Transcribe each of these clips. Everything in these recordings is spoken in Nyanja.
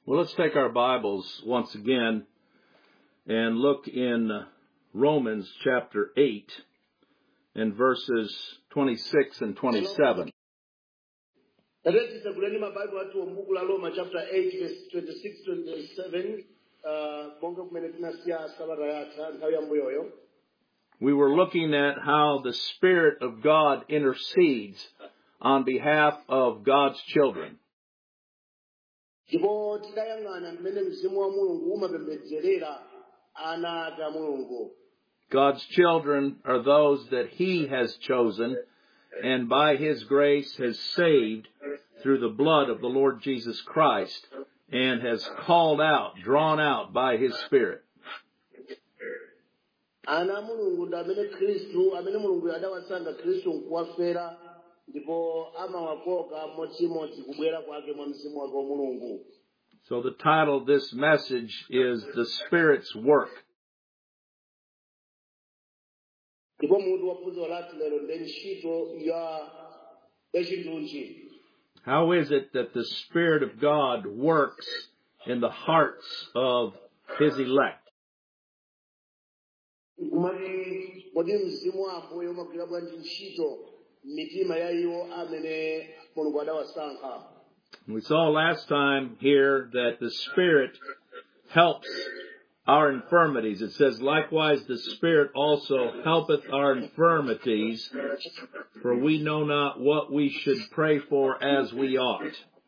Well, let's take our Bibles once again and look in Romans chapter 8 and verses 26 and 27. Roma chapter 8 verse 26 27 We were looking at how the Spirit of God intercedes on behalf of God's children. God's children are those that He has chosen and by His grace has saved through the blood of the Lord Jesus Christ and has called out, drawn out by His Spirit. So the title of this message is The Spirit's Work. How is it that the Spirit of God works in the hearts of His elect? We saw last time here that the Spirit helps our infirmities. It says, likewise the Spirit also helpeth our infirmities, for we know not what we should pray for as we ought.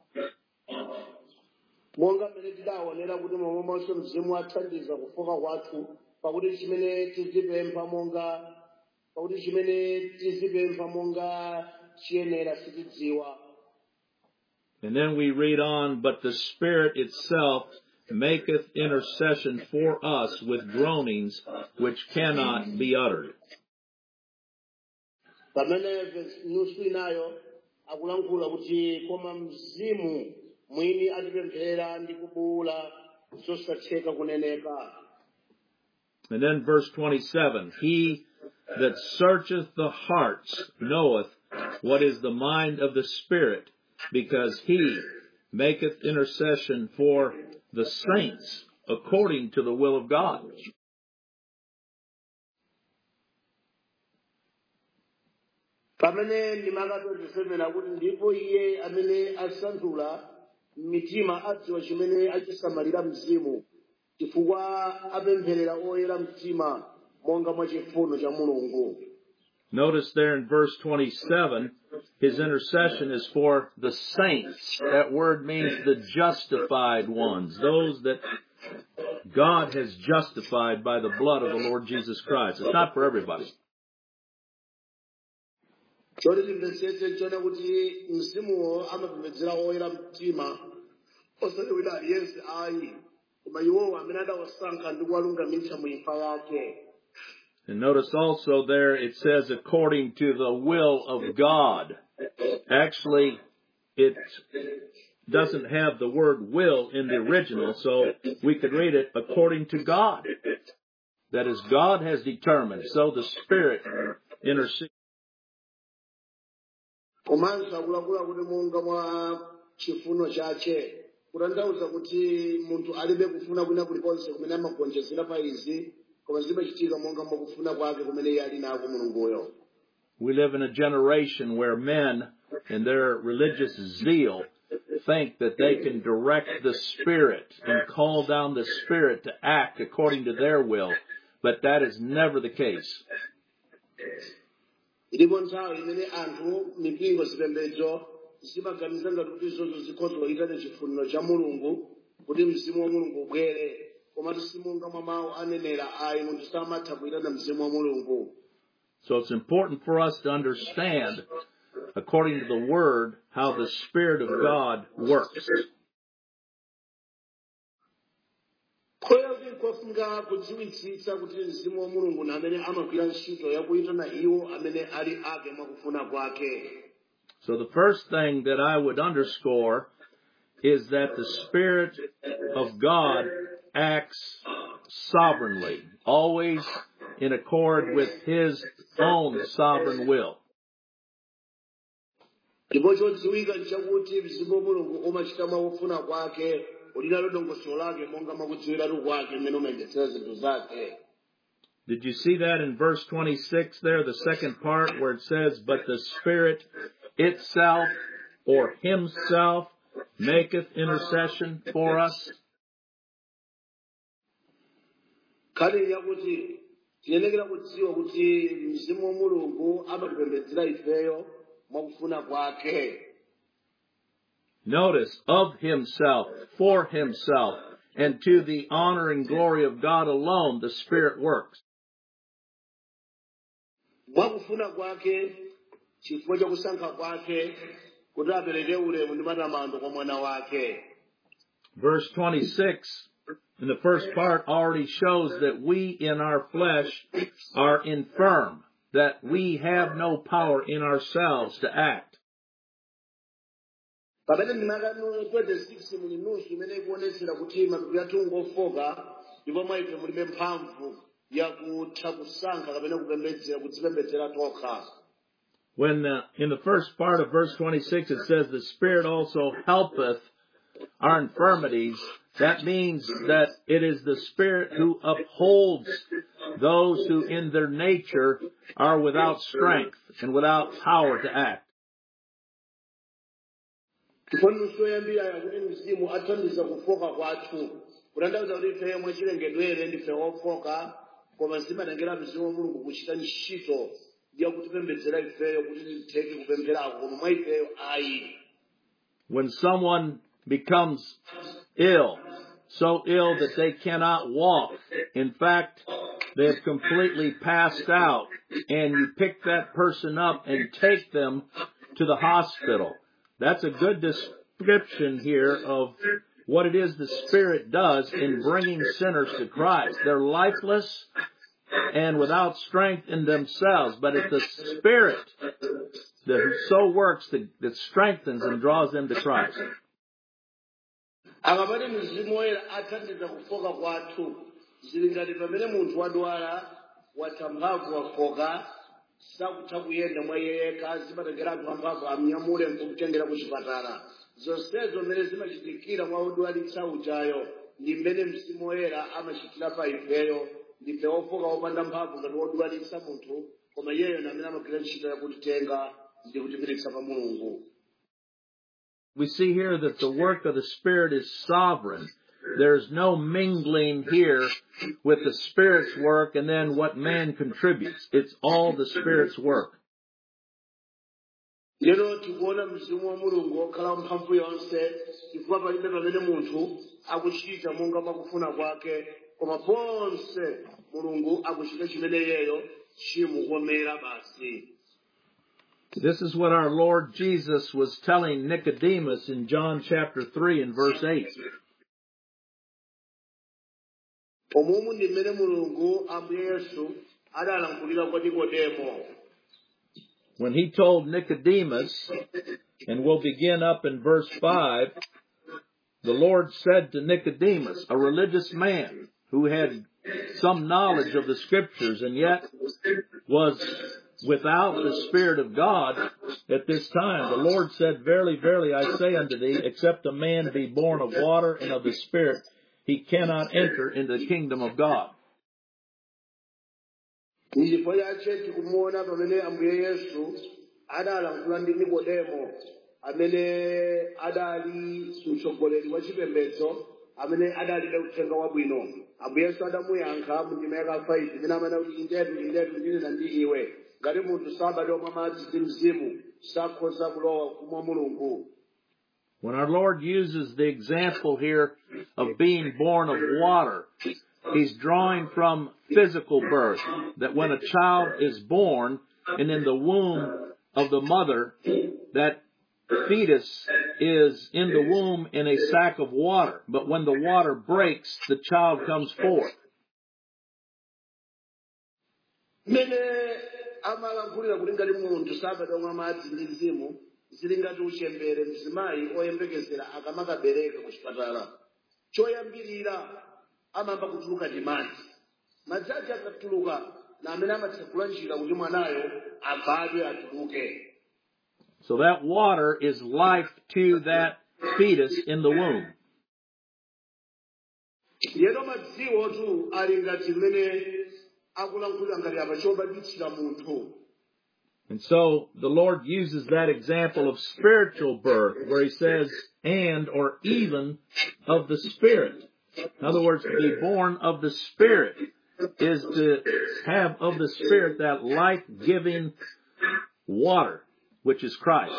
And then we read on, but the Spirit itself maketh intercession for us with groanings which cannot be uttered. And then verse 27, He that searcheth the hearts knoweth what is the mind of the Spirit, because He maketh intercession for the saints according to the will of God. Notice there in verse 27, His intercession is for the saints. That word means the justified ones, those that God has justified by the blood of the Lord Jesus Christ. It's not for everybody. And notice also there it says according to the will of God. Actually, it doesn't have the word will in the original, so we could read it according to God. That is, God has determined, so the Spirit intercedes. We live in a generation where men, in their religious zeal, think that they can direct the Spirit and call down the Spirit to act according to their will, but that is never the case. So it's important for us to understand, according to the Word, how the Spirit of God works. So the first thing that I would underscore is that the Spirit of God acts sovereignly, always in accord with His own sovereign will. ndipo chodziwika chakuti mzimu wa mulungu umachita mwakufuna kwake ulilalo dongosolo lake monga mwakudziwiratu kwake mmene umayendetsera zinthu zake. Did you see that in verse 26 there, the second part where it says, but the Spirit itself or himself maketh intercession for us? Kale yakuti tinenekera kudziwa kuti mzimu wa Mulungu amatipembedzera ifeyo mwakufuna kwake. Notice, of himself, for himself, and to the honor and glory of God alone, the Spirit works. Mwakufuna kwake, chifukwa cha kusankha kwake, kuti apereke ulemu ndi matamando kwa mwana wake. Verse 26 in the first part already shows that we in our flesh are infirm, that we have no power in ourselves to act. Pamene ndimaka 26 muli nusu imene ikuonetsera kuti matupi athu ngofoka ndipo mwa ife mulibe mphamvu yakutha kusankha kapena kudzipembedzera tokha. When in the first part of verse 26 it says the Spirit also helpeth our infirmities, that means that it is the Spirit who upholds those who in their nature are without strength and without power to act. Tifonsoyambira kuti mzimu athandiza kufoka kwathu kutanthauza kuti ife yomwe chilengedwere ndife ofoka koma zimatengera mzimu wa Mulungu kuchita ntchito ya kutipembedzera ifeyo kuti titheke kupempherako koma mwa ifeyo ayi. When someone becomes ill, so ill that they cannot walk, in fact, they have completely passed out, and you pick that person up and take them to the hospital. That's a good description here of what it is the Spirit does in bringing sinners to Christ. They're lifeless and without strength in themselves, but it's the Spirit that so works that strengthens and draws them to Christ. Akapati mzimu woyera athandiza kufoka kwathu zili ngati pamene munthu wadwala watha mphamvu wafoka sakutha kuyenda mwa iye yekha zimatengera anthu amphamvu amnyamule nkumutengera ku chipatala. Zonsezo mmene zimachitikira mwa odwalitsa ujayo ndi mmene mzimu woyera amachitira pa ifeyo. Ndife ofoka opanda mphamvu ngati wodwalitsa munthu koma iyeyo ndi amene amagwira ntchito yakutitenga ndi kutipititsa pa Mulungu. We see here that the work of the Spirit is sovereign. There's no mingling here with the Spirit's work and then what man contributes. It's all the Spirit's work. Lero tikuona mzimu wa Mulungu okhala mphamvu yonse chifukwa palibe pamene munthu akuchita monga mwakufuna kwake koma ponse Mulungu akuchita chimene iyeyo chimukomera basi. This is what our Lord Jesus was telling Nicodemus in John chapter 3 and verse 8. Omumu ndi mmene Mulungu Ambuye Yesu adalankhulira kwa Nikodemo. When he told Nicodemus, and we'll begin up in verse 5, the Lord said to Nicodemus, a religious man who had some knowledge of the Scriptures and yet was without the Spirit of God at this time, the Lord said, verily, verily, I say unto thee, except a man be born of water and of the Spirit, he cannot enter into the kingdom of God. Ndipo yache tikumuona pamene Ambuye Yesu adalankhula ndi Nikodemo amene adali mtsogoleri wa chipembedzo amene adalira uthenga wabwino. Ambuye Yesu adamuyankha mu ndime ya 5 imene amene kuti indetu ndine ndi iwe ngati munthu sabadwa mwa madzi ndi mzimu sakhoza kulowa kumwa Mulungu. When our Lord uses the example here of being born of water, He's drawing from physical birth, that when a child is born and in the womb of the mother, that fetus is in the womb in a sack of water. But when the water breaks, the child comes forth. Mene amalankhulira kuti ngati munthu sabadwa mwa madzi ndi mzimu zili ngati uchembere mzimayi oyembekezera akamakabereka ku chipatala. Choyambirira amamba kutuluka ndi madzi. Madzi ake akatuluka na amene amatsekula njira kuti mwanayo abadwe atuluke. So that water is life to that fetus in the womb. Yeno madziwo tu ali ngati mmene akulankhula ngati apa chobaditsira munthu. And so the Lord uses that example of spiritual birth where he says, and or even of the Spirit. In other words, to be born of the Spirit is to have of the Spirit that life-giving water, which is Christ.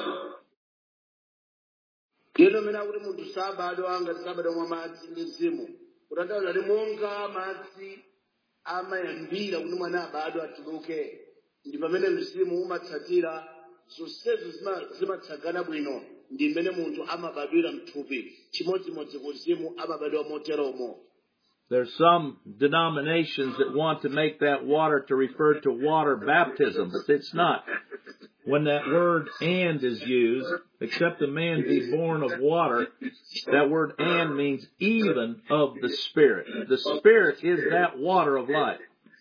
Yeno mena kuti munthu sabadwa ngati sabadwa mwa madzi ndi mzimu. Kutanthauza kuti monga madzi amayambira kuti mwana abadwa atuluke, ndi pamene mzimu umatsatira zonsezo zimatsagana bwino ndi mmene munthu amabadwira mthupi. Chimodzimodzi kuzimu amabadwa moteromo. There's some denominations that want to make that water to refer to water baptism, but it's not. When that word and is used, except a man be born of water, that word and means even of the Spirit. The Spirit is that water of life.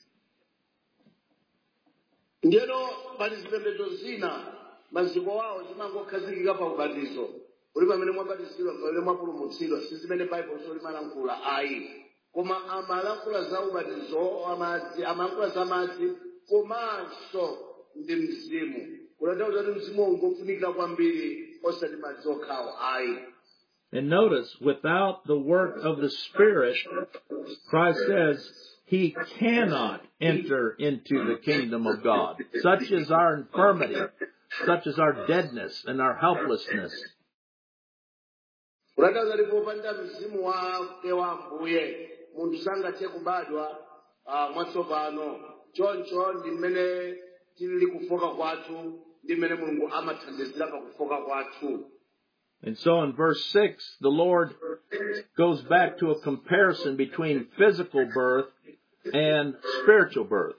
Ndiyeno pali zipembedzo zina maziko awo zimangokhazikika pa ubatizo. Uli pamene mwabatizidwa pamene mwapulumutsidwa si zimene Baibulo limalankhula ayi. Koma amalankhula za ubatizo amalankhula za madzi komanso ndi mzimu. Kutanthauza kuti mzimu ungofunikira kwambiri osati madzi okhawo ayi. And notice, without the work of the Spirit, Christ says, he cannot enter into the kingdom of God. Such is our infirmity, such is our deadness and our helplessness. Kutanthauza kuti popanda mzimu wake wa Ambuye munthu sangathe kubadwa mwatsopano. Choncho ndi mmene tili kufoka kwathu ndi mmene Mulungu amathandizira pa kufoka kwathu. And so in verse 6, the Lord goes back to a comparison between physical birth and spiritual birth.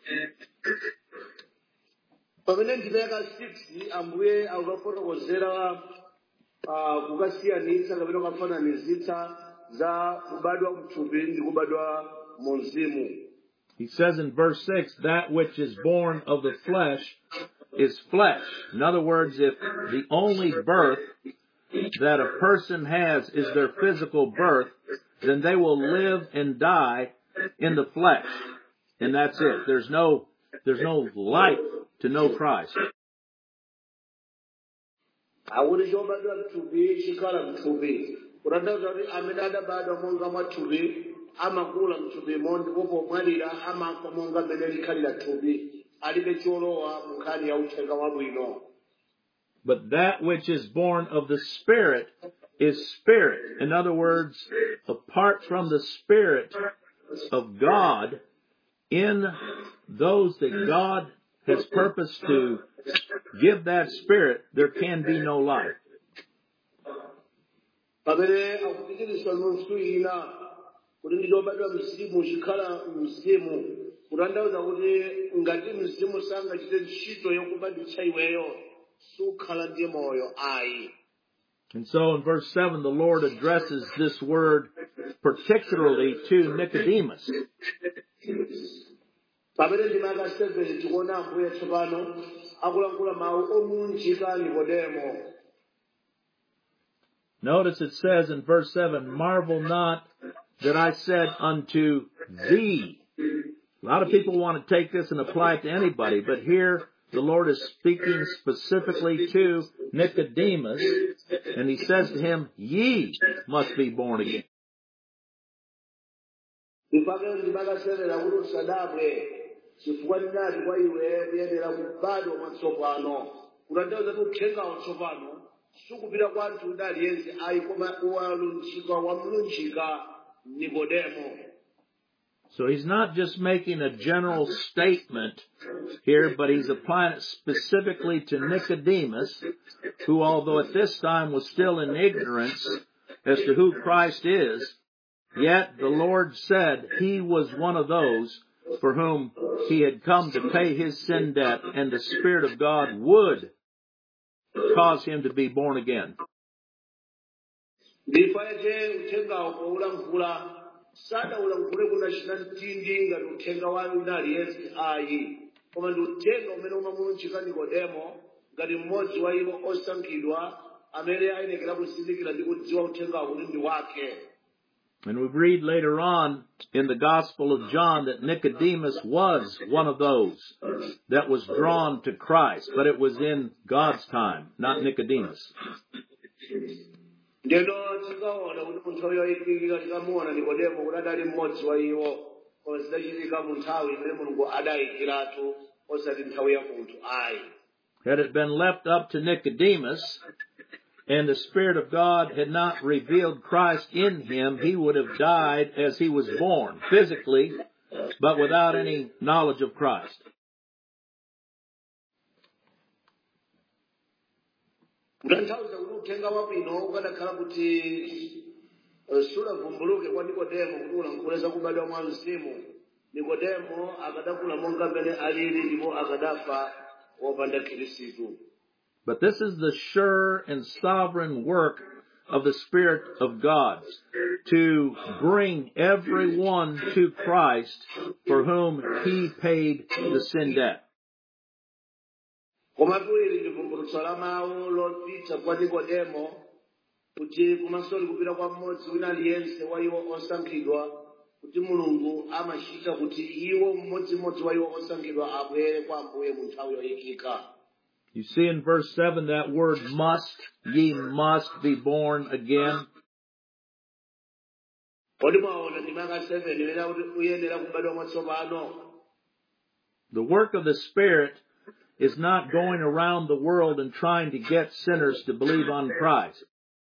Pamene ndipeka 6 Ambuye akufotokozera kukasiyanitsa kapena kufananizitsa za kubadwa mthupi ndi kubadwa mu mzimu. He says in verse 6, that which is born of the flesh is flesh. In other words, if the only birth that a person has is their physical birth, then they will live and die in the flesh. And that's it. There's no life to know Christ. Akuti chobadwa mthupi chikhala mthupi. Kutanthauza kuti amene adabadwa monga mwathupi amakula mthupimo ndipo pomwalira amafa monga mmene likhalira thupi. Alibe cholowa mu nkhani ya uthenga wabwino. But that which is born of the Spirit is spirit. In other words, apart from the Spirit of God, in those that God has purposed to give that Spirit, there can be no life. Pamene akupikiriswa nonse ina kuti ndidobadwa mzimu chikhala mzimu. Kutanthauza kuti ngati mzimu sangachite ntchito yokubadwitsa iweyo sukhala ndi moyo ayi. And so in verse 7, the Lord addresses this word particularly to Nicodemus. Pamene ndimaka 7 tikuona Ambuye tsopano akulankhula mawu omunjika Nikodemo. Notice it says in verse 7, marvel not that I said unto thee. A lot of people want to take this and apply it to anybody, but here the Lord is speaking specifically to Nicodemus, and he says to him, ye must be born again. Ipake ndimaka 7 akuti usadabwe chifukwa ndinati kwa iwe kuyenera kubadwa mwatsopano. Kutanthauza kuti uthengawo tsopano sukupita kwa anthu ndi aliyense ayi koma wamlunjika Nikodemo. So he's not just making a general statement here, but he's applying it specifically to Nicodemus, who although at this time was still in ignorance as to who Christ is, yet the Lord said he was one of those for whom he had come to pay his sin debt, and the Spirit of God would cause him to be born again. Sada ulankhule kunachita mtindi ngati uthenga wa wina aliyense ayi. Koma ndi uthenga umene umamulunjika Nikodemo ngati mmodzi wa iwo osankhidwa amene ayenekera kuzindikira ndi kudziwa uthenga kuti ndi wake. And we read later on in the Gospel of John that Nicodemus was one of those that was drawn to Christ, but it was in God's time, not Nicodemus. Ndeno tikaona kuti munthu oyo ikikika tikamuona Nikodemo kuti adali mmodzi wa iwo zidachitika mu nthawi imene Mulungu adayikiratu osati nthawi ya munthu ayi. Had it been left up to Nicodemus, and the Spirit of God had not revealed Christ in him, he would have died as he was born, physically, but without any knowledge of Christ. Kutanthauza kuti uthenga wabwino ukanakhala kuti sunavumbuluke kwa Nikodemo kuti ulankhule za kubadwa mwa Mzimu, Nikodemo akadakula monga mmene alili ndipo akadafa wopanda Khristu. But this is the sure and sovereign work of the Spirit of God, to bring everyone to Christ for whom He paid the sin debt. Koma tuili ndivumbulutso la mawu lopita kwa Nikodemo kuti kumasoli kupita kwa mmodzi wina aliyense wa iwo osankhidwa kuti Mulungu amachita kuti iwo mmodzimmodzi wa iwo osankhidwa abwere kwa Ambuye mu nthawi yoyikika. You see in verse 7 that word must, ye must be born again. The work of the Spirit is not going around the world and trying to get sinners to believe on Christ.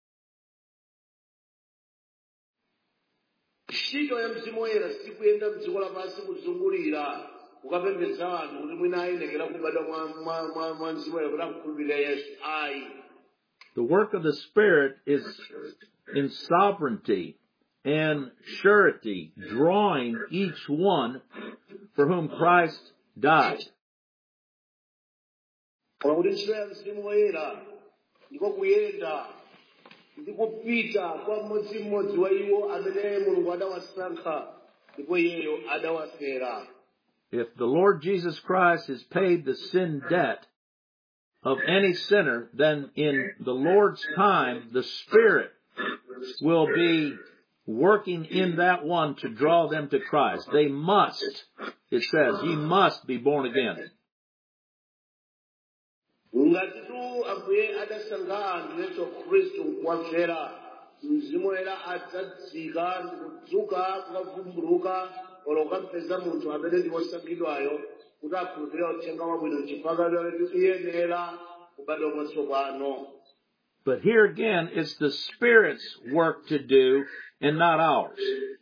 The work of the Spirit is in sovereignty and surety, drawing each one for whom Christ died. If the Lord Jesus Christ has paid the sin debt of any sinner, then in the Lord's time, the Spirit will be working in that one to draw them to Christ. They must, it says, ye must be born again. But here again, it's the Spirit's work to do and not ours.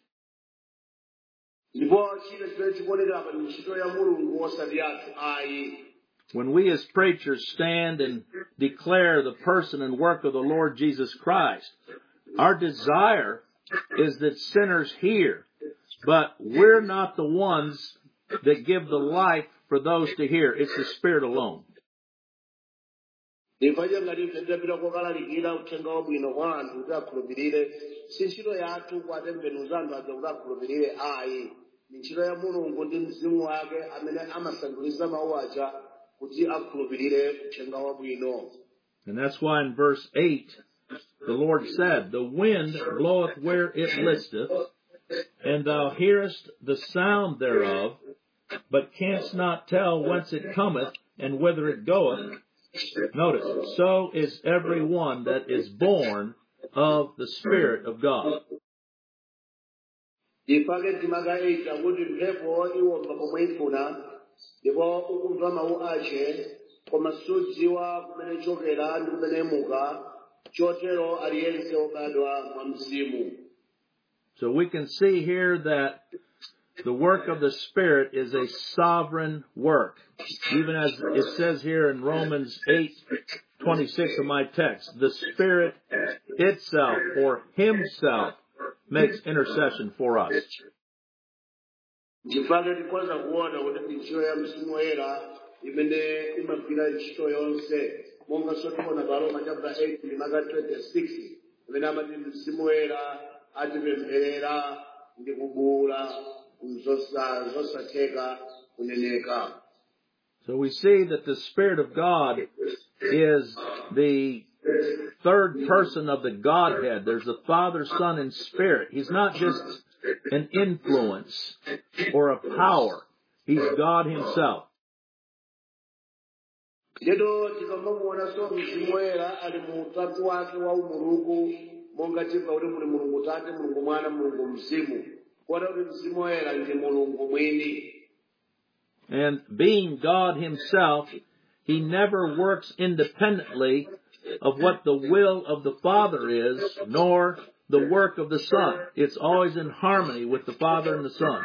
When we as preachers stand and declare the person and work of the Lord Jesus Christ, our desire is that sinners hear, but we're not the ones that give the life for those to hear. It's the Spirit alone. And that's why in verse 8, the Lord said, the wind bloweth where it listeth, and thou hearest the sound thereof, but canst not tell whence it cometh and whither it goeth. Notice, so is every one that is born of the Spirit of God. So we can see here that the work of the Spirit is a sovereign work. Even as it says here in Romans 8:26 of my text, the Spirit itself or Himself makes intercession for us. So we see that the Spirit of God is the third person of the Godhead. There's the Father, Son, and Spirit. He's not just an influence or a power. He's God himself. Lero tikamamuona so Mzimu Woyera ali mu utatu wake wa umulungu monga timva kuti muli Mulungu Tate, Mulungu Mwana, Mulungu Mzimu. Kota kuti Mzimu Woyera ndi Mulungu mwini. And being God himself, he never works independently of what the will of the Father is, nor the work of the Son. It's always in harmony with the Father and the Son.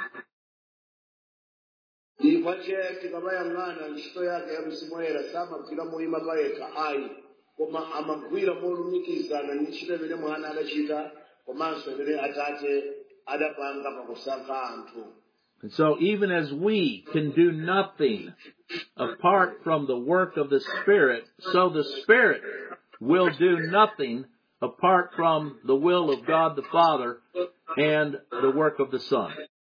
Ipache tikamayang'ana ntchito yake ya Mzimu Woyera samagwira moyima payekha ayi, koma amagwira molumikizana ndi ntchito imene Mwana adachita komanso imene Atate adapanga pakusankha anthu. And so even as we can do nothing apart from the work of the Spirit, so the Spirit will do nothing apart from the will of God the Father and the work of the Son.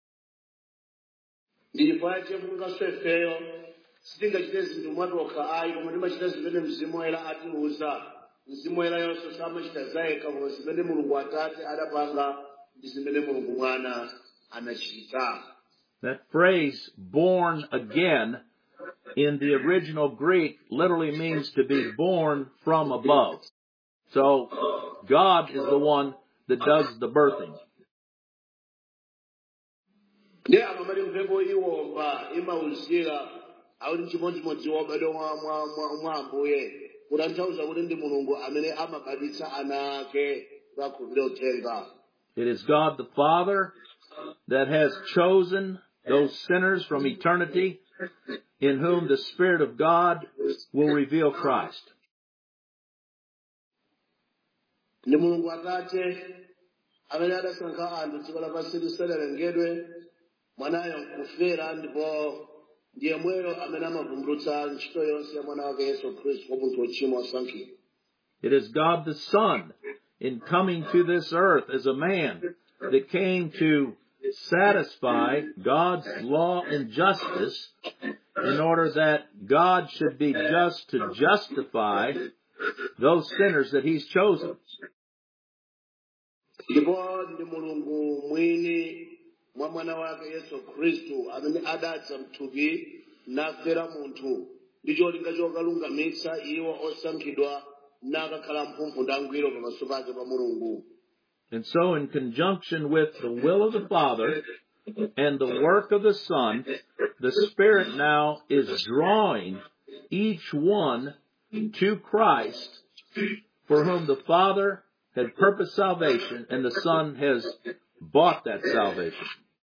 Ndipache mungaswefeyo sitingachite zinthu mwatokha ayi, koma timachita zimene Mzimu Woyera atiwuza. Mzimu Woyera yonso samachita zayekha, koma zimene Mulungu Atate adapanga ndi zimene Mulungu Mwana anachita. That phrase, born again, in the original Greek literally means to be born from above. So, God is the one that does the birthing. Ndiye amamali mphepo iwomba imauzira awuti chimodzimodzi wobadwa mwa Ambuye kutanthauza kuti ndi Mulungu amene amabadwitsa ana ake kukhulupirira uthenga. It is God the Father that has chosen those sinners from eternity, in whom the Spirit of God will reveal Christ. Ndi Mulungu Atate amene adasankha anthu dziko lapansi lisanalengedwe, Mwanayo nkufera, ndipo ndiye mwero amene amavumbulutsa ntchito yonse ya Mwana wake Yesu Khristu kwa munthu wochimwa osankhidwa. It is God the Son, in coming to this earth as a man, that came to satisfy God's law and justice in order that God should be just to justify those sinners that he's chosen. Ndipo ndi Mulungu mwini mwa Mwana wake Yesu Khristu amene adatsa mthupi nafera munthu ndi cholinga chokalungamitsa iwo osankhidwa nakakhala mphumphu ndangwiro pamaso pake pa Mulungu. And so in conjunction with the will of the Father and the work of the Son, the Spirit now is drawing each one to Christ, for whom the Father had purposed salvation and the Son has bought that salvation.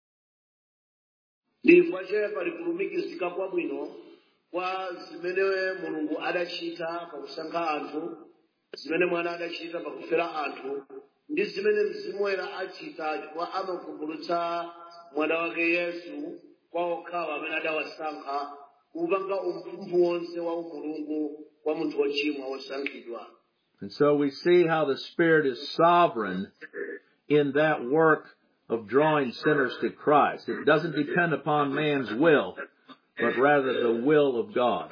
Ndipache pali kulumikizika kwabwino kwa zimene Mulungu adachita pakusankha anthu, zimene Mwana adachita pakufera anthu, ndi zimene Mzimu Woyera achita chifukwa amavumbulutsa Mwana wake Yesu kwa okhawo amene adawasankha kupanga umphumphu wonse wa umulungu kwa munthu wochimwa wosankhidwa. And so we see how the Spirit is sovereign in that work of drawing sinners to Christ. It doesn't depend upon man's will, but rather the will of God.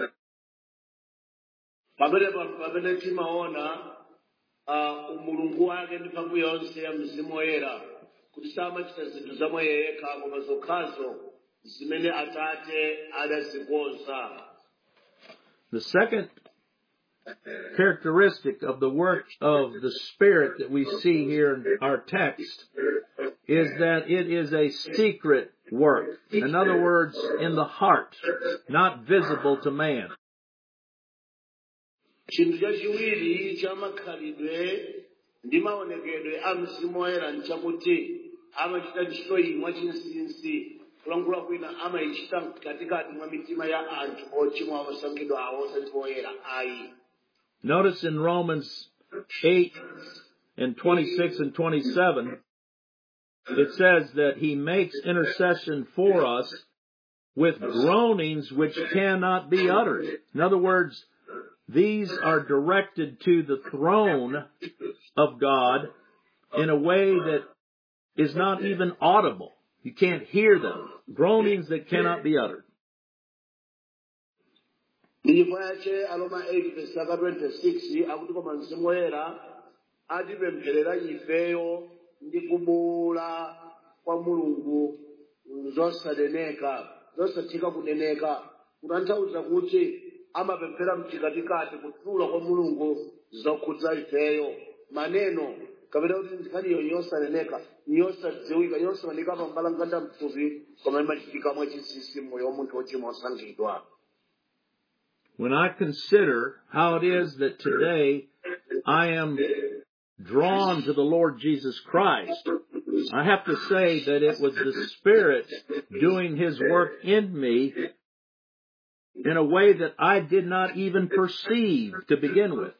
Pamene timaona umulungu wake ndi mphamvu yonse ya Mzimu Woyera kuti samachita zinthu zamwe yekha koma zokhazo zimene Atate adazikonza. The second characteristic of the work of the Spirit that we see here in our text is that it is a secret work. In other words, in the heart, not visible to man. Chinthu chachiwiri cha makhalidwe ndi maonekedwe a Mzimu Woyera nchakuti amachita ntchito iyi mwachinsinsi, kulankhula kwina amayichita katikati mwa mitima ya anthu ochimwa osankhidwa awo osankhidwa oyera ayi. Notice in Romans 8 and 26 and 27, it says that he makes intercession for us with groanings which cannot be uttered. In other words, these are directed to the throne of God in a way that is not even audible. You can't hear them. Groanings that cannot be uttered. Ndichifukwa chache Aroma 8:26 akuti koma Mzimu Woyera atipempherera ifeyo ndi kubuwula kwa Mulungu zosatheka kuneneka, kutanthauza kuti amapemphera mtikatikati kutula kwa Mulungu zokhudza ifeyo. Maneno kapena kuti nkhaniyo yosaneneka, yosadziwika, yosaoneka pa mbalanganda mthupi, koma imachitika mwachinsinsi mmoyo wa munthu wochimwa osankhidwa. When I consider how it is that today I am drawn to the Lord Jesus Christ, I have to say that it was the Spirit doing His work in me in a way that I did not even perceive to begin with.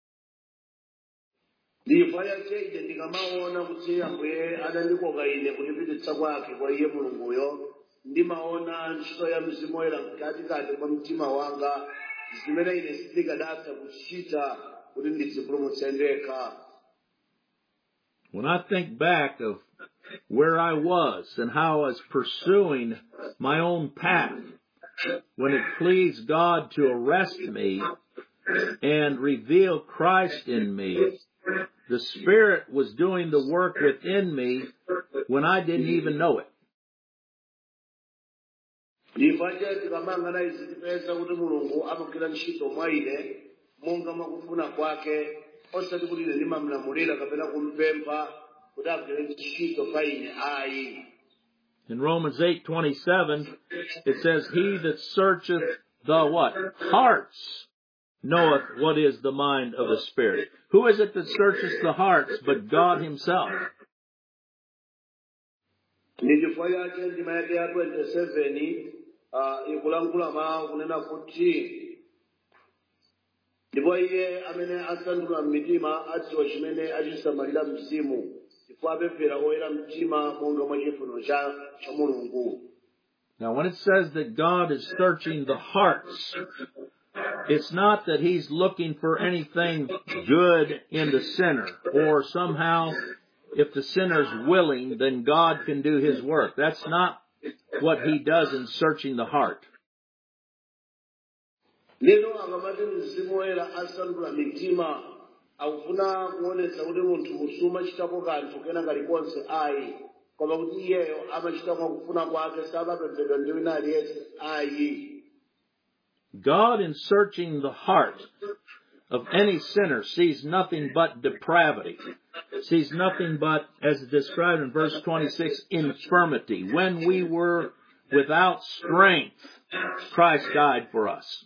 Ndifaya chache ndikamaona kuti Ambuye adandikoka ine kundipititsa kwake kwa Iye Mulunguyo, ndimaona ntchito ya Mzimu Woyera mkatikati mwa mtima wanga, zimene ine sindikanatha kuchita kuti ndidzipulumutse ndekha. When I think back of where I was and how I was pursuing my own path, when it pleased God to arrest me and reveal Christ in me, the Spirit was doing the work within me when I didn't even know it. Ndifanya tikamangana izi tipeza kuti Mulungu amagwira ntchito mwa ine monga mwakufuna kwake, osati kuti ine ndimamlamulira kapena kumpempha kuti agwire ntchito pa ine ayi. In Romans 8:27, it says, "He that searcheth the" what? Hearts, knoweth what is the mind of the Spirit. Who is it that searches the hearts but God Himself? Ndifanya chache ndima yake ya 27 ikulankhula mawu kunena kuti ndipo Iye amene asandula mitima adziwa chimene achisamalira mzimu, chifukwa apemphera oyera mtima monga mwa chifuniro cha Mulungu. Now, when it says that God is searching the hearts, it's not that He's looking for anything good in the sinner, or somehow if the sinner's willing, then God can do His work. That's not what He does in searching the heart. Lero akamati Mzimu Woyera asandula mitima, akufuna kuonetsa kuti munthu sumachitapo kanthu kena kalikonse ayi, koma kuti Iyeyo amachita mwakufuna kwake, samapemphedwa ndi wina aliyense ayi. God, in searching the heart of any sinner, sees nothing but depravity, sees nothing but, as described in verse 26, infirmity. When we were without strength, Christ died for us.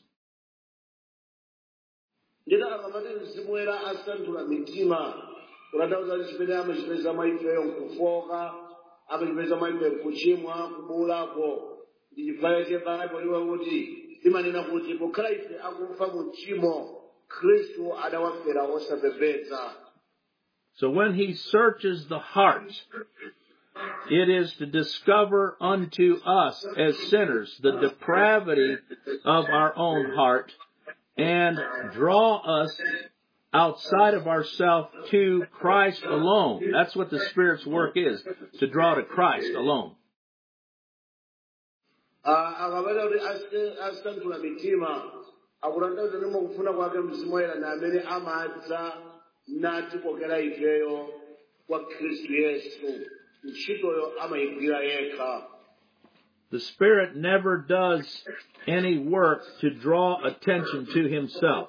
Ndina akamati Mzimu Woyera asandula mitima, kutanthauza chimene amachipeza mwa ifeyo nkufoka, amachipeza mwa ifeyo kuchimwa, kubuwulako. Ndi chifukwa chache Baibulo kuti limanena kuti pokhala ife akufa mu tchimo, Khristu adawafera osapembedza. So when He searches the heart, it is to discover unto us as sinners the depravity of our own heart and draw us outside of ourselves to Christ alone. That's what the Spirit's work is, to draw to Christ alone. Akamati kuti asandula mitima, akutanthauza kuti mwakufuna kwake Mzimu Woyera na amene amadza natikokera ifeyo kwa Khristu Yesu, ntchitoyo amayigwira yekha. The Spirit never does any work to draw attention to Himself.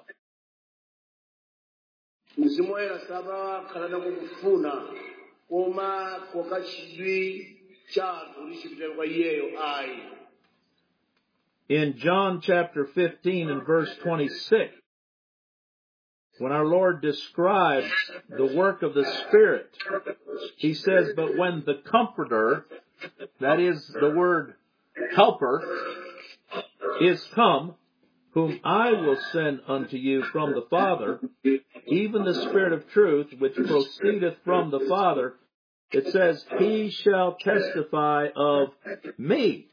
Mzimu Woyera samakhala kufuna koma koka chidwi cha anthu lichipitira kwa Iyeyo ayi. In John chapter 15 and verse 26, when our Lord describes the work of the Spirit, He says, "But when the Comforter," that is the word helper, "is come, whom I will send unto you from the Father, even the Spirit of truth, which proceedeth from the Father," it says, "He shall testify of me."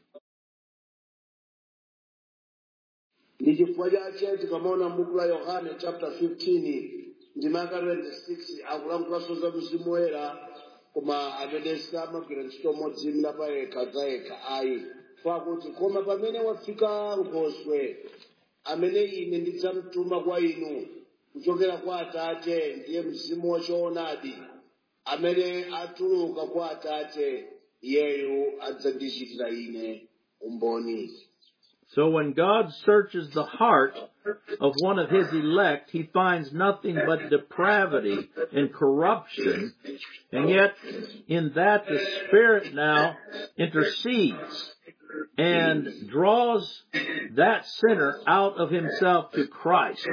Ndi chifukwa chache tikamaona m'buku la Yohane chapter 15 ndima 26 akulankhulanso za Mzimu Woyera, koma amene samagwira ntchito modziyimira pa yekha za yekha ayi, pakuti koma pamene wafika Nkhoswe amene ine ndidzamtuma kwa inu kuchokera kwa Atate ndiye Mzimu wachoonadi amene atuluka kwa Atate iyeyo adzandichitira ine umboni. So when God searches the heart of one of his elect, he finds nothing but depravity and corruption, and yet in that the Spirit now intercedes and draws that sinner out of himself to Christ.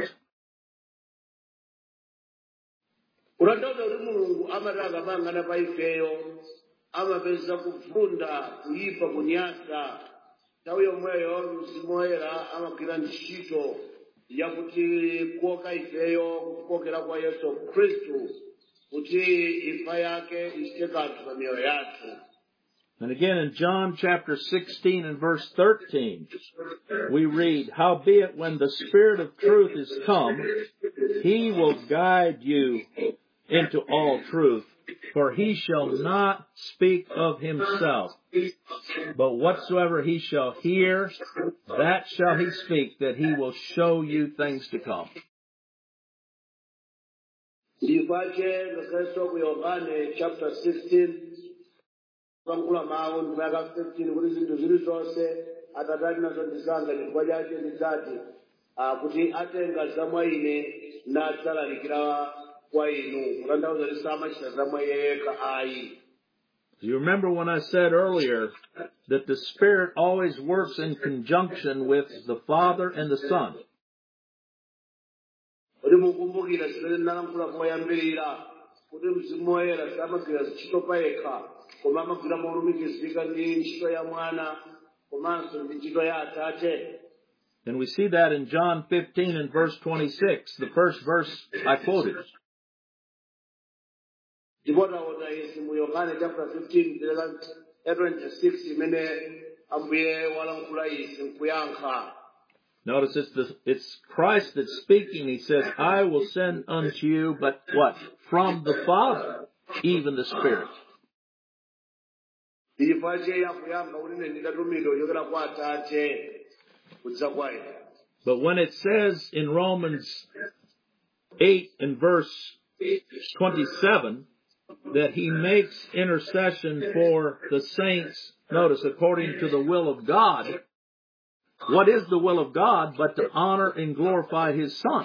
Kutanthauza kuti Mulungu amataka mang'ana pa ifeyo, amapeza kufunda, kuyipa, kunyasa. Nthawi yomweyo Mzimu Woyera amagwira ntchito yakuti kuoka ifeyo kukokera kwa Yesu Khristu kuti imfa yake ichite kanthu pa miyoyo yathu. And again in John chapter 16 and verse 13, we read, "Howbeit when the Spirit of truth is come, he will guide you into all truth, for he shall not speak of himself, but whatsoever he shall hear, that shall he speak, that he will show you things to come." Ndipache ngakhalenso ku Yohane chapter 16 kulankhula mawu ndimaka 15 kuti zinthu zilizonse Atate ali nazo ndizanga chifukwa chake ndidzati kuti atenga zamwa ine nadzalalikira kwa inu. Kutanthauza kuti samachita zamwa iye yekha ayi. You remember when I said earlier that the Spirit always works in conjunction with the Father and the Son. Kuti mukumbukira zimene ndinalankhula poyambirira kuti Mzimu Woyera samagwira ntchito pa yekha koma amagwira molumikizika ndi ntchito ya Mwana komanso ndi ntchito ya Atate. And we see that in John 15 and verse 26, the first verse I quoted. Ndipo taona Yesu mu Yohane chapter 15 26 imene Ambuye walankhula izi nkuyankha. Notice it's Christ that's speaking. He says, "I will send unto you, but what? From the Father, even the Spirit." But when it says in Romans 8 and verse 27 that he makes intercession for the saints, notice, according to the will of God, what is the will of God but to honor and glorify his Son?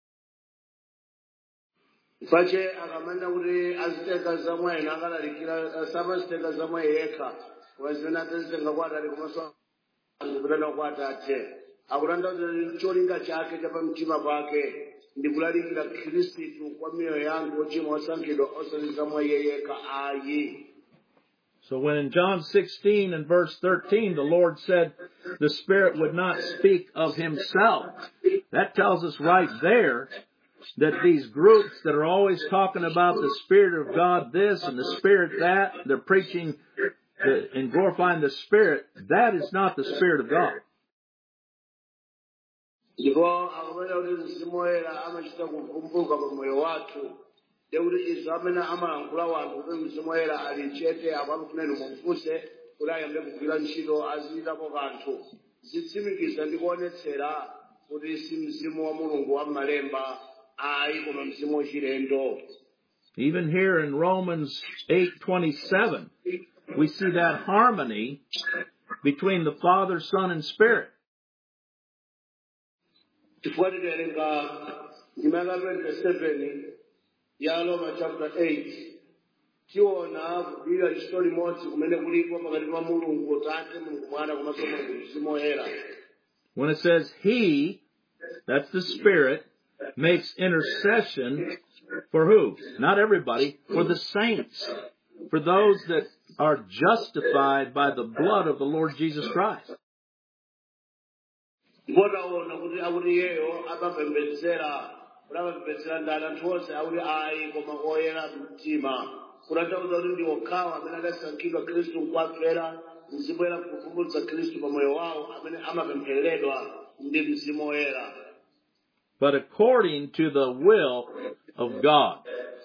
Pache akamanda kuti azitenga zamwe nakalalikira samazitenga zamwe yekha wazimene atazitenga kwa Atate komanso kutanda kwa Atate. Akutanthauza cholinga chake cha pamtima pake ndi kulalikira Khristu kwa miyoyo yangu ochimwa osankhidwa osati zamwe iye yekha ayi. So when in John 16 and verse 13 the Lord said the Spirit would not speak of himself, that tells us right there that these groups that are always talking about the Spirit of God this and the Spirit that, they're preaching and glorifying the Spirit, that is not the Spirit of God. Ndipo akamena kuti Mzimu Woyera amachita kuvumbuluka pa moyo wathu. Ndekuti izo amene amalankhula wanthu kuti Mzimu Woyera ali chete apakufuneni mumfunse kuti ayambe kugwira ntchito azichitapo kanthu. Zitsimikiza ndi kuonetsera kuti si Mzimu wa Mulungu wa m'malemba ayi koma Mzimu wachilendo. Even here in Romans 8:27, we see that harmony between the Father, Son, and Spirit. Chifukwa tikawerenga ndimaka 27 ya Roma chapter 8, tiona kugwira ntchito limodzi kumene kulipo pakati pa Mulungu Tate, Mulungu Mwana komanso Mulungu Mzimu Woyera. When it says He, that's the Spirit, makes intercession for who? Not everybody, for the saints, for those that are justified by the blood of the Lord Jesus Christ. Ndipotaona kuti akuti iyeyo amapembedzera ndani anthu onse akuti ayi koma oyera mtima. Kutanthauza kuti ndi okhawo amene adasankhidwa Khristu nkwafera Mzimu Woyera kuvumbulutsa Khristu pa moyo wawo amene amapemphereredwa ndi Mzimu Woyera. But according to the will of God.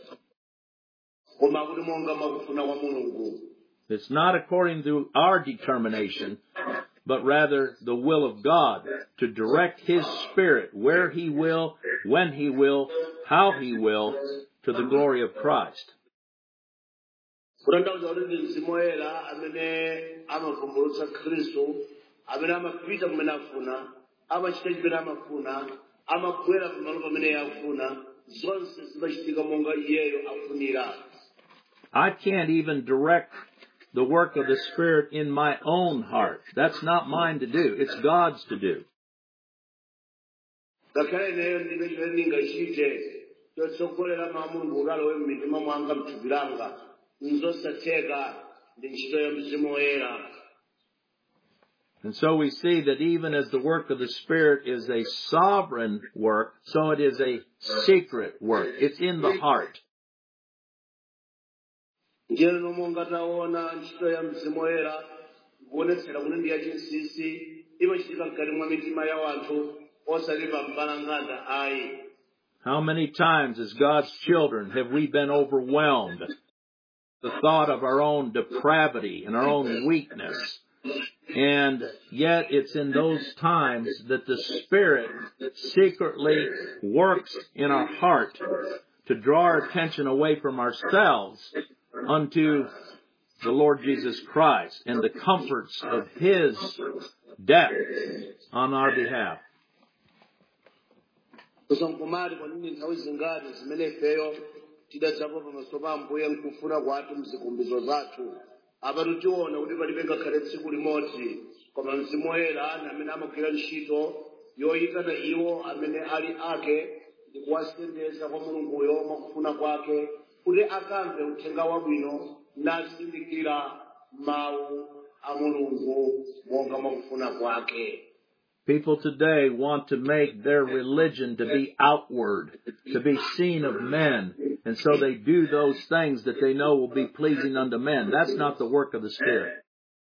Koma kuti monga mwakufuna kwa Mulungu. It's not according to our determination, but rather the will of God to direct His Spirit where He will, when He will, how He will, to the glory of Christ. kutanthauza kuti ndi mzimu woyera amene amavumbulutsa khristu amene amapita kumene afuna amachita chimene amafuna amabwera pamalo pamene iye afuna zonse zimachitika monga iyeyo afunira. I can't even direct the work of the Spirit in my own heart. That's not mine to do. It's God's to do. ngakhale ineyo ndine chimene ndingachite chotsogolera mawu a Mulungu ukalowe m'mitima mwanga m'thupi langa nzosatheka ndi ntchito ya mzimu woyera. And so we see that even as the work of the Spirit is a sovereign work, so it is a secret work. It's in the heart. Njeno nomonga taona ntchito ya mzimu woyera kuonetsera kuti ndi yachinsinsi imachitika mkati mwa mitima ya wanthu osati pa mbalanganda ayi. How many times as God's children have we been overwhelmed with the thought of our own depravity and our own weakness? And yet it's in those times that the Spirit secretly works in our heart to draw our attention away from ourselves unto the Lord Jesus Christ and the comforts of His death on our behalf. kusankumali kwanini nthawi zingati zimene ifeyo tidadzapo pamaso pa Ambuye nkufuna kwathu mzikumbizo zathu apatu tiona kuti palibe ngakhale tsiku limodzi koma mzimu woyera amene amagwira ntchito yoyitana iwo amene ali ake ndi kuwasendeza kwa Mulunguyo mwakufuna kwake kuti akamve uthenga wabwino nazindikira mawu a Mulungu monga mwakufuna kwake. People today want to make their religion to be outward, to be seen of men, and so they do those things that they know will be pleasing unto men. That's not the work of the Spirit.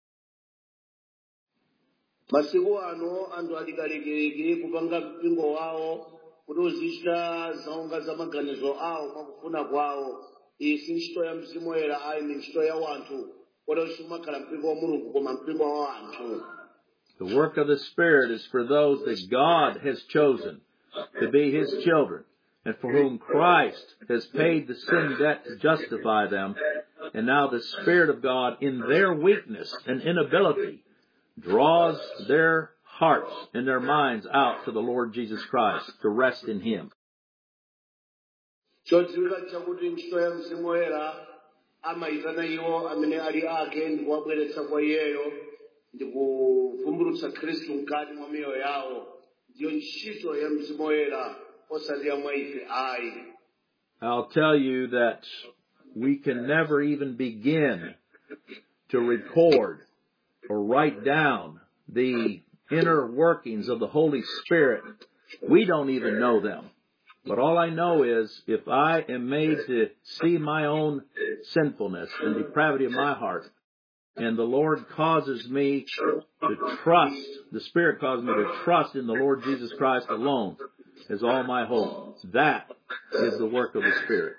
Masiku ano anthu alikalekileki kupanga mpingo wawo kuti uzichita zaonga za maganizo awo mwakufuna kwawo. Iyi si ntchito ya mzimu woyera ayi ndi ntchito ya wanthu kuti siumakhala mpingo wa Mulungu koma mpingo wa wanthu. The work of the Spirit is for those that God has chosen to be His children and for whom Christ has paid the sin debt to justify them. And now the Spirit of God, in their weakness and inability, draws their hearts and their minds out to the Lord Jesus Christ to rest in Him. chodziwika chakuti ntchito ya mzimu woyera amayitana iwo amene ali ake ndi kuwabweretsa kwa iyeyo ndi kuvumbulutsa Khristu mkati mwa miyoyo yawo. Ndiyo ntchito ya mzimu woyera osati ya mwa ife ayi. I'll tell you that we can never even begin to record or write down the inner workings of the Holy Spirit. We don't even know them. But all I know is if I am made to see my own sinfulness and depravity of my heart, and the Lord causes me to trust, the Spirit causes me to trust in the Lord Jesus Christ alone as all my hope. That is the work of the Spirit.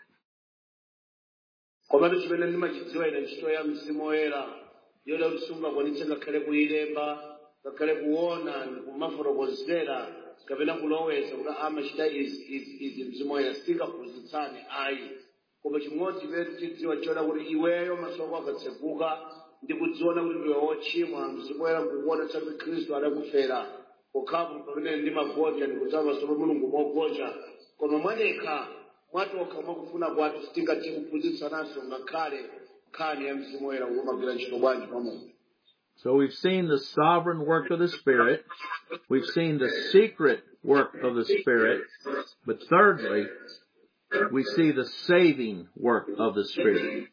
Koma chimene ndimachidziwa ine ntchito ya mzimu woyera yoda kuti sungakwanitse ngakhale kuyilemba ngakhale kuona ndi kumafotokozera kapena kuloweza kuti amachita izi mzimu woyera singaphunzitsani ayi. Koma chimodzi chimene tichidziwa choda kuti iweyo maso ako akatseguka ndi kudziona kuti ndiwe wochimwa mzimu woyera kukuonetsa kuti Khristu adakufera pokhapo pamene ndimagonja ndikudziwa maso pa Mulungu mogonja koma mwadekha mwatokha mwakufuna kwathu sitingathe kuphunzitsananso ngakhale nkhani ya mzimu woyera kumagwira ntchito bwanji pa munthu. So we've seen the sovereign work of the Spirit. We've seen the secret work of the Spirit. But thirdly, we see the saving work of the Spirit.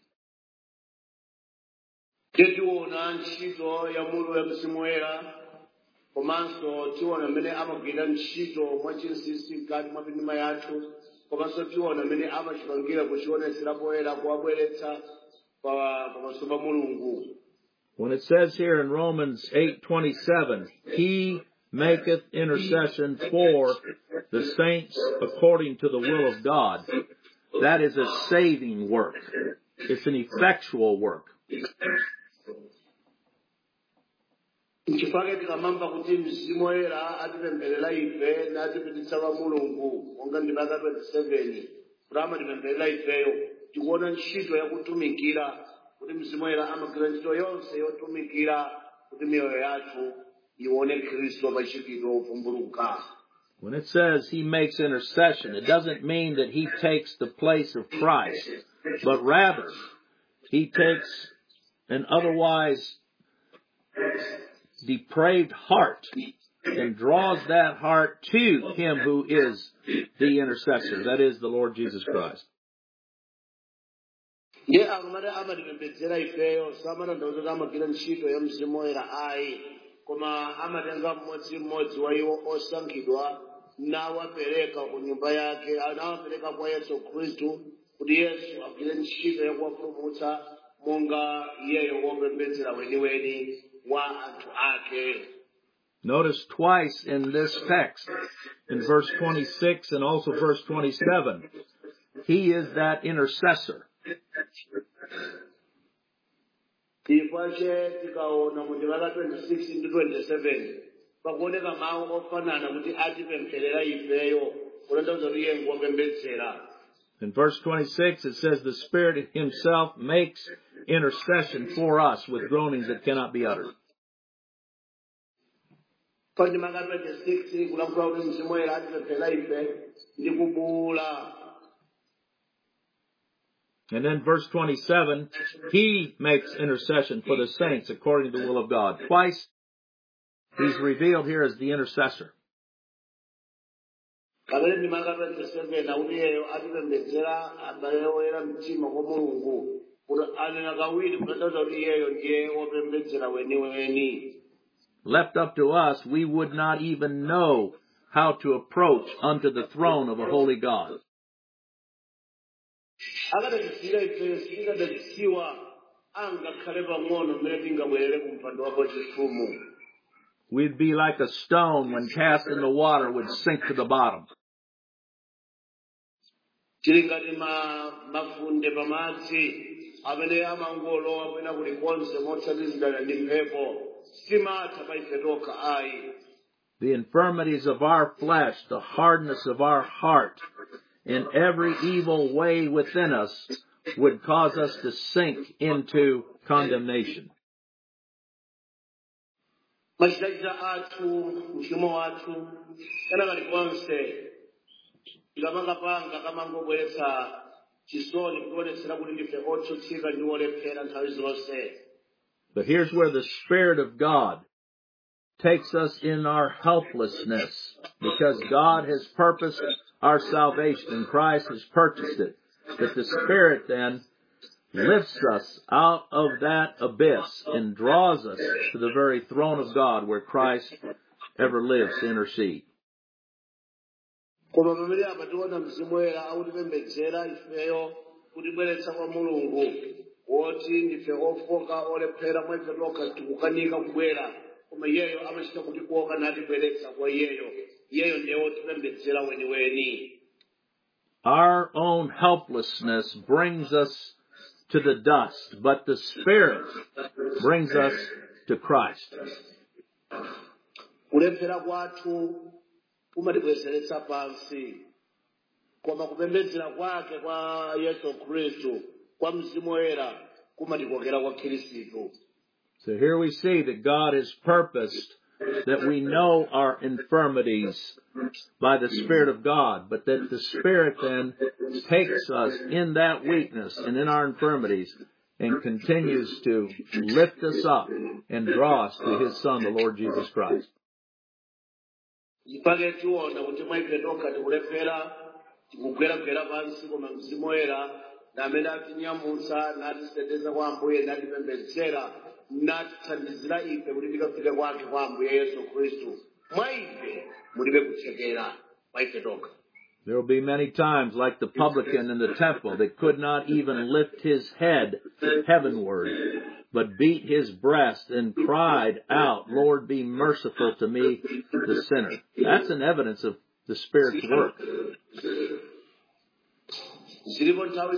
Tiona ntchito ya mulu ya mzimu woyera komanso tiona mmene amagwira ntchito mwachinsinsi mkati mwa mitima yathu komanso tiona mmene amachipangira kuchionesera poyera kuwabweretsa pamaso pa Mulungu. When it says here in Romans 8:27, He maketh intercession for the saints according to the will of God, that is a saving work. It's an effectual work. Nchifake tikamamba kuti Mzimu Woyera atipempherera ife natipititsa kwa Mulungu monga ndi Maka 27 kuti amatipempherera ifeyo tikuona ntchito yakutumikira kuti Mzimu Woyera amagwira ntchito yonse yotumikira kuti miyoyo yathu ione Khristu pachikidwa ovumbuluka. When it says he makes intercession, it doesn't mean that he takes the place of Christ, but rather he takes an otherwise depraved heart and draws that heart to him who is the intercessor, that is the Lord Jesus Christ. Ye akamati amatipembedzera ifeyo samanandauza kuti amagwira ntchito ya Mzimu Woyera ayi koma amatenga mmodzimmodzi wa iwo osankhidwa nawapereka ku nyumba yake anawapereka kwa Yesu Khristu kuti Yesu agwire ntchito yakuwapulumutsa monga iyeyo wopembedzera weniweni wa anthu ake. Notice twice in this text, in verse 26 and also verse 27, he is that intercessor. Ipache tikaona mu Maka 26 ndi 27 pakuoneka mawu ofanana kuti atipempherera ifeyo kutanthauza kuti iye ngwopembedzera. In verse 26 it says the Spirit himself makes intercession for us with groanings that cannot be uttered. Pa Maka 26 kulankhula kuti Mzimu Woyera atipempherera ife ndi kubuwula. And then verse 27, he makes intercession for the saints according to the will of God. Twice he's revealed here as the intercessor. Pamene Maka 27 akuti iyeyo atipembedzera abale oyera mtima kwa Mulungu kuti anena kawiri kutanthauza kuti iyeyo ndiye wopembedzera weniweni. Left up to us, we would not even know how to approach unto the throne of a holy God. Akadatisira ifeyo sikadadziwa angakhale pang'ono mmene tingabwerere ku mpando wake wachifumu. We'd be like a stone when cast in the water would sink to the bottom. Tili ngati mafunde pamadzi amene amangolowa kwina kulikonse motsatizidana ndi mphepo simatha pa ife tokha ayi. The infirmities of our flesh, the hardness of our heart, and every evil way within us would cause us to sink into condemnation. Machitachita athu, uchimo wathu, kana kalikonse tikamangapanga kamangobweretsa chisoni kutionetsera kuti ndife otsutsika ndi olephera nthawi zonse. But here's where the Spirit of God takes us in our helplessness, because God has purposed our salvation and Christ has purchased it. That the Spirit then lifts us out of that abyss and draws us to the very throne of God where Christ ever lives to intercede. Koma pamene apationa Mzimu Woyera akutipembedzera ifeyo kutibweretsa kwa Mulungu woti ndife ofoka olephera mwa ife tokha tikukanika kubwera koma iyeyo amachita kutikoka natibweretsa kwa iyeyo ndiye wotipembedzera weniweni. Our own helplessness brings us to the dust, but the Spirit brings us to Christ. Kulephera kwathu kumatibwezeretsa pansi, koma kupembedzera kwake kwa Yesu Khristu kwa Mzimu Woyera kumatikokera kwa Khristu. So here we see that God has purposed that we know our infirmities by the Spirit of God, but that the Spirit then takes us in that weakness and in our infirmities and continues to lift us up and draw us to His Son, the Lord Jesus Christ. Ipake tiona kuti mwaife tokha tikulephera tikugweragwera pansi koma Mzimu Woyera amene atinyamutsa natiteteza kwa Ambuye natipembedzera natithandizira ife kuti tikafike kwake kwa Ambuye Yesu Khristu. Mwa ife mulibe kuchekera mwa ife tokha. There will be many times, like the publican in the temple, that could not even lift his head heavenward, but beat his breast and cried out, "Lord, be merciful to me, the sinner." That's an evidence of the Spirit's work. Zilipo nthawi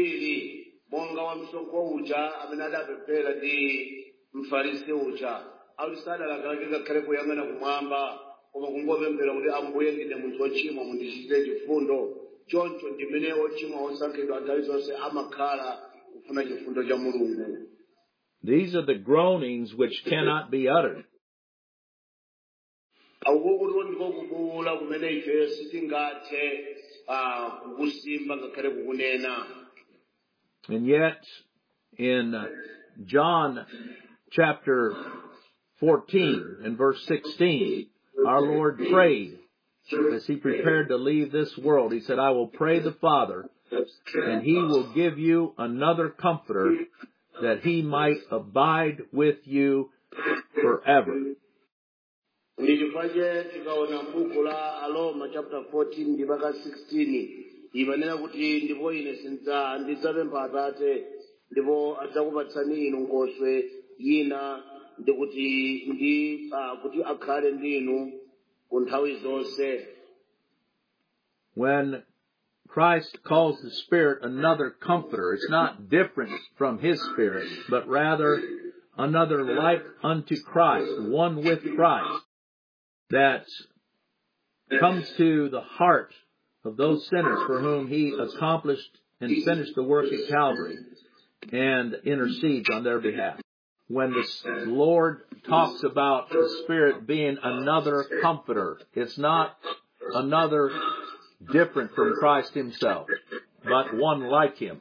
zambiri monga wa msonkho uja amene adapemphera ndi mfarisi uja akuti sadalakalake ngakhale kuyang'ana kumwamba koma kungopemphera kuti Ambuye ndine munthu wochimwa mundichitire chifundo. Choncho ndimene ochimwa osankhidwa nthawi zonse amakhala kufuna chifundo cha Mulungu. These are the groanings which cannot be uttered. Akukuti ndiko kubuwula kumene ife sitingathe kukusimba ngakhale kukunena. And yet, in John chapter 14 and verse 16, our Lord prayed as he prepared to leave this world. He said, I will pray the Father, and he will give you another comforter, that he might abide with you forever. Ndichifache tikaona m'buku la Aroma chapter 14 ndipaka 16 imanena kuti ndipo ine ndidzapempha Atate ndipo adzakupatsani inu Nkhoswe ina ndikuti kuti akhale ndi inu ku nthawi zonse. When Christ calls the Spirit another comforter, it's not different from His Spirit, but rather another like unto Christ, one with Christ, that comes to the heart of those sinners for whom He accomplished and finished the work at Calvary and intercedes on their behalf. When the Lord talks about the Spirit being another comforter, it's not another different from Christ Himself, but one like Him.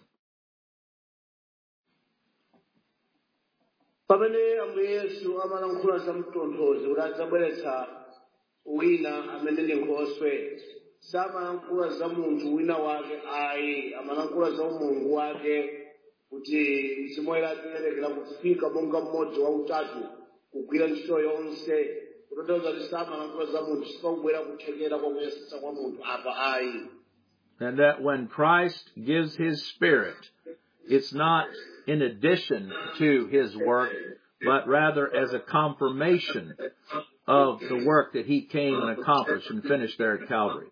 Pamene Ambuye Yesu amalankhula za mtonthozi kuti adzabweretsa wina amene ndi Nkhoswe, samalankhula za munthu wina wake ayi, amalankhula za umulungu wake kuti Mzimu Woyera atilerekera kufika monga mmodzi wa utatu kugwira ntchito yonse. Kutanthauza kuti samalankhula za munthu sikubwera kuthekera kwa kuyesetsa kwa munthu apa ayi. And that when Christ gives His Spirit, it's not in addition to His work, but rather as a confirmation of the work that He came and accomplished and finished there at Calvary.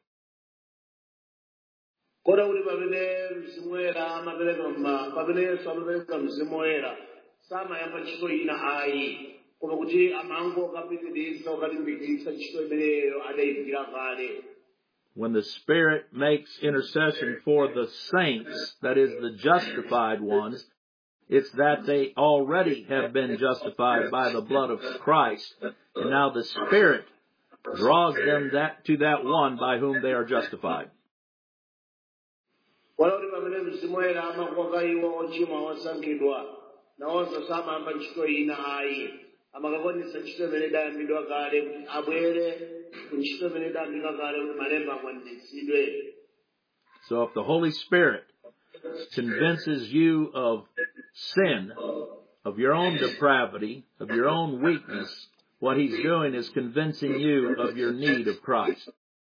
Kota kuti pamene Mzimu Woyera pamene Yesu amapereka Mzimu Woyera samayamba ntchito ina ayi, koma kuti amangokapitiriza ukalimbikitsa ntchito imeneyo adayigwira kale. When the Spirit makes intercession for the saints, that is the justified ones, it's that they already have been justified by the blood of Christ, and now the Spirit draws them to that one by whom they are justified. Kuti pamene Mzimu Woyera amakoka iwo ochimwa osankhidwa, nawonso samayamba ntchito ina ayi, amakakwanitsa ntchito imene idayambidwa kale kuti abwere ku ntchito imene idayambidwa kale kuti malemba akwaniritsidwe. So if the Holy Spirit convinces you of sin, of your own depravity, of your own weakness, what He's doing is convincing you of your need of Christ.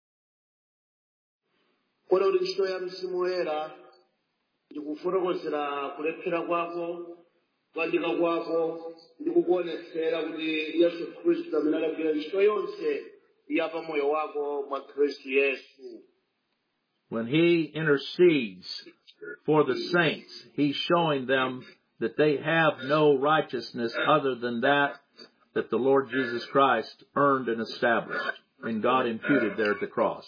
Kota kuti ntchito ya Mzimu Woyera ndikufotokozera kulephera kwako, kwandika kwako, ndikukuonetsera kuti Yesu Khristu amene adagwira ntchito yonse ya pa moyo wako mwa Khristu Yesu. When He intercedes for the saints, He's showing them that they have no righteousness other than that the Lord Jesus Christ earned and established, and God imputed there at the cross.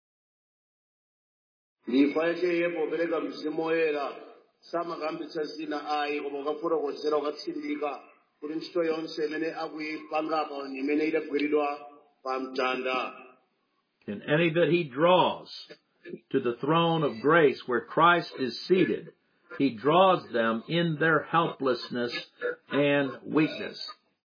Ndifaye cheye popereka Mzimu Woyera samakambitsa zina ayi, koma ukafotokozera ukatsindika kuti ntchito yonse imene akuyipangapa imene idagwiridwa pa mtanda. And any that He draws to the throne of grace where Christ is seated, He draws them in their helplessness and weakness.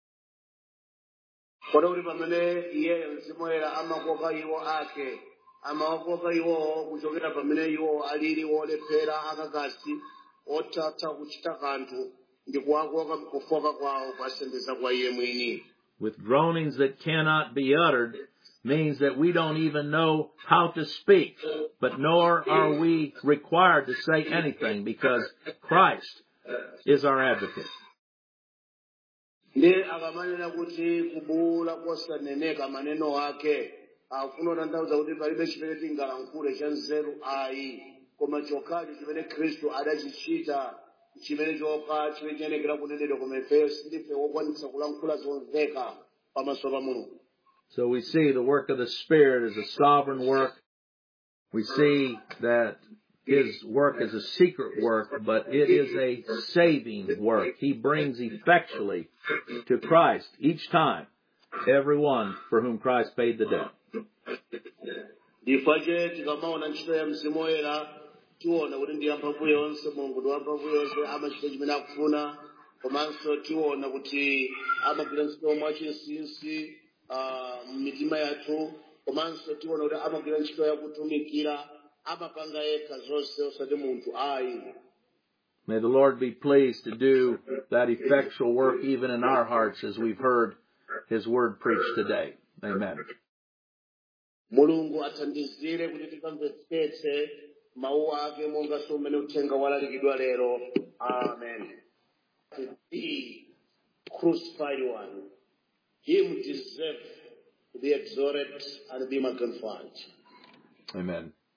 Kota kuti pamene iyeyo Mzimu Woyera amakoka iwo ake, amakoka iwo kuchokera pamene iwo alili wolephera akakasi othatha kuchita kanthu ndi kuwakoka kufoka kwawo kwasendeza kwa iye mwini. With groanings that cannot be uttered means that we don't even know how to speak, but nor are we required to say anything because Christ is our advocate. Ndiye akamanena kuti kubuwula kosaneneka maneno ake, afuna kutanthauza kuti palibe chimene tingalankhule cha nzeru ayi, koma chokhacho chimene Khristu adachichita chimene chokha chimene chiyenekera kunenedwa koma ifeyo sindife wokwanitsa kulankhula zomveka pamaso pa Mulungu. So we see the work of the Spirit is a sovereign work. We see that His work is a secret work, but it is a saving work. He brings effectually to Christ each time everyone for whom Christ paid the debt. Ndifache tikamaona ntchito ya Mzimu Woyera tiona kuti ndi yamphamvu yonse Mulungu ndi wamphamvu yonse amachita chimene akufuna, komanso tiona kuti amagwira ntchito mwachinsinsi m'mitima yathu, komanso tiona kuti amagwira ntchito yakutumikira, amapanga yekha zonse osati munthu ayi. May the Lord be pleased to do that effectual work even in our hearts as we've heard His word preached today. Amen. Mulungu athandizire kuti tikamvetsetse mawu ake monga somene uthenga walalikidwa lero. Amen. The crucified one, Him deserve to be exalted and be magnified. Amen.